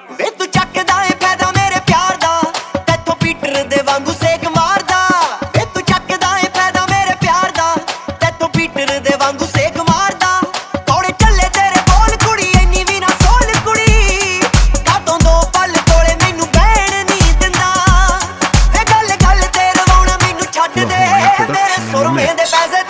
ਵੇ ਤੂੰ ਚੱਕਦਾ ਏ ਫਾਇਦਾ ਮੇਰੇ ਪਿਆਰ ਦਾ, ਤੈਥੋਂ ਪੀਟਰ ਦੇ ਵਾਂਗੂ ਸੇਕ ਮਾਰਦਾ। ਵੇ ਤੂੰ ਚੱਕਦਾ ਏ ਫਾਇਦਾ ਮੇਰੇ ਪਿਆਰ ਦਾ, ਤੈਥੋਂ ਪੀਟਰ ਦੇ ਵਾਂਗੂ ਸੇਕ ਮਾਰਦਾ। ਕੋਲੇ ਚੱਲੇ ਤੇਰੇ ਬੋਲ ਕੁੜੀ, ਇੰਨੀ ਵੀ ਨਾ ਸੋਲ ਕੁੜੀ, ਕਾਤੋਂ ਦੋ ਪਲ ਕੋਲੇ ਮੈਨੂੰ ਬਹਿਣ ਨਹੀਂ ਦਿੰਦਾ। ਵੇ ਗੱਲ ਗੱਲ ਤੇ ਰਵਾਉਣਾ ਮੈਨੂੰ ਛੱਡ ਦੇ, ਮੇਰੇ ਸੁਰਮੇ ਦੇ ਪੈਸੇ